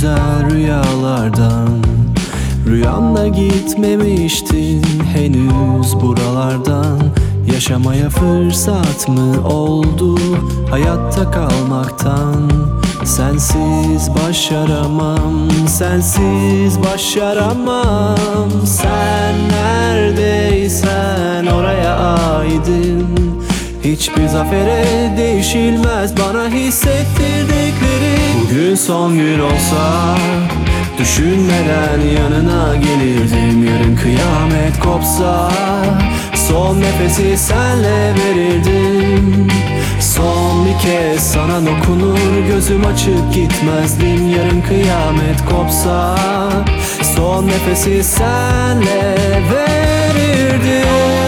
güzel rüyalardan. Rüyamda gitmemiştin henüz buralardan. Yaşamaya fırsat mı oldu hayatta kalmaktan? Sensiz başaramam, sensiz başaramam. Sen neredeysen oraya aidim. Hiçbir zafere değişilmez bana hissettirdikleri. Bugün son gün olsa düşünmeden yanına gelirdim. Yarın kıyamet kopsa son nefesi senle verirdim. Son bir kez sana dokunur gözüm açık gitmezdim. Yarın kıyamet kopsa son nefesi senle verirdim.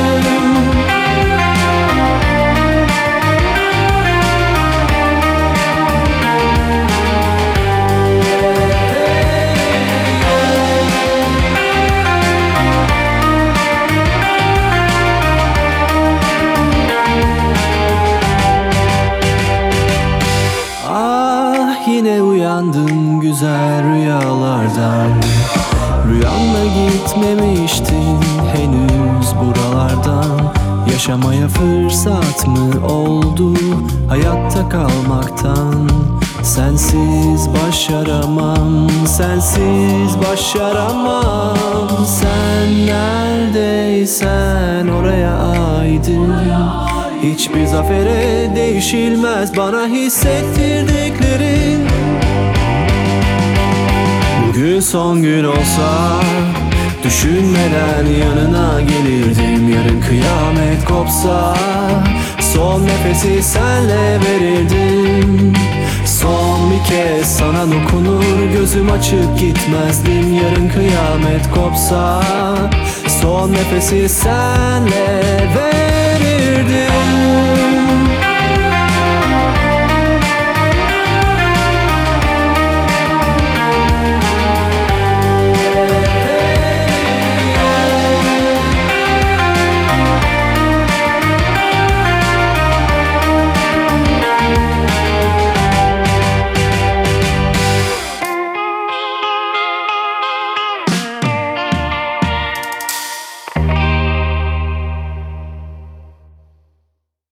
Yine uyandım güzel rüyalardan. Rüyamda gitmemiştin henüz buralardan. Yaşamaya fırsat mı oldu hayatta kalmaktan? Sensiz başaramam, sensiz başaramam. Sen neredeysen oraya aidim. Hiçbir zafere değişilmez bana hissettirdiklerin. Bugün son gün olsa düşünmeden yanına gelirdim. Yarın kıyamet kopsa son nefesi senle verirdim. Son bir kez sana dokunur gözüm açık gitmezdim. Yarın kıyamet kopsa son nefesi senle